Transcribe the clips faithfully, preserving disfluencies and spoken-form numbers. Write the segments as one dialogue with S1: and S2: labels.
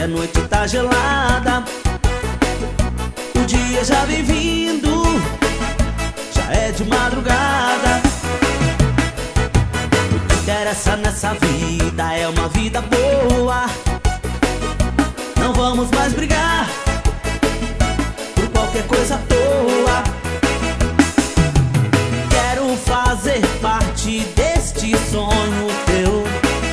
S1: que a noite tá gelada. O dia já vem vindo, já é de madrugada. O que interessa nessa vida é uma vida boa. Não vamos mais brigar por qualquer coisa à toa. Quero fazer parte deste sonho teu,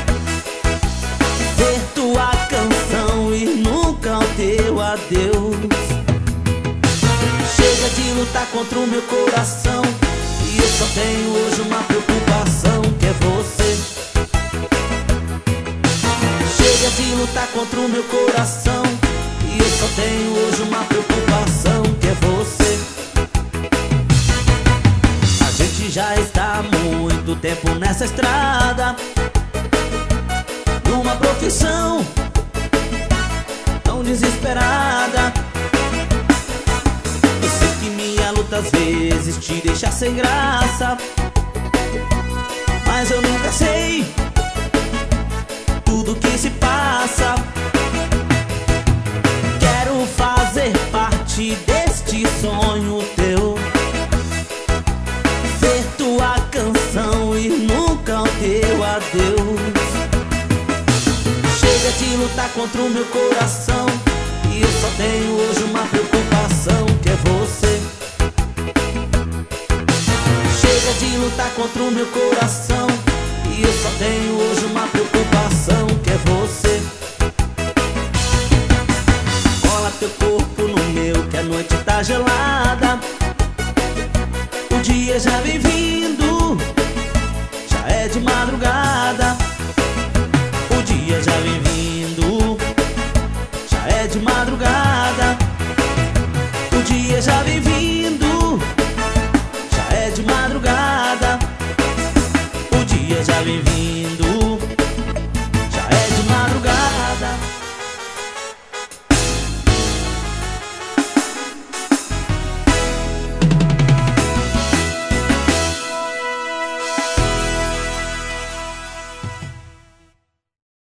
S1: ver tua canção e nunca o teu adeus. Chega de lutar contra o meu coração, e eu só tenho hoje uma preocupação, que é você. Chega de lutar contra o meu coração, e eu só tenho hoje uma preocupação, que é você. A gente já está há muito tempo nessa estrada, numa profissão tão desesperada. Eu sei que minha luta às vezes te deixa sem graça, mas eu nunca sei tudo que se passa. Quero fazer parte deste sonho teu, ver tua canção e nunca o teu adeus. Chega de lutar contra o meu coração, e eu só tenho hoje uma preocupação, que é você. Chega de lutar contra o meu coração, e eu só tenho hoje uma preocupação, que é você. Cola teu corpo no meu, que a noite tá gelada. O dia já vem vindo, já é de madrugada. O dia já vem vindo, já é de madrugada. O dia já vem vindo, já é de madrugada. O dia já vem vindo.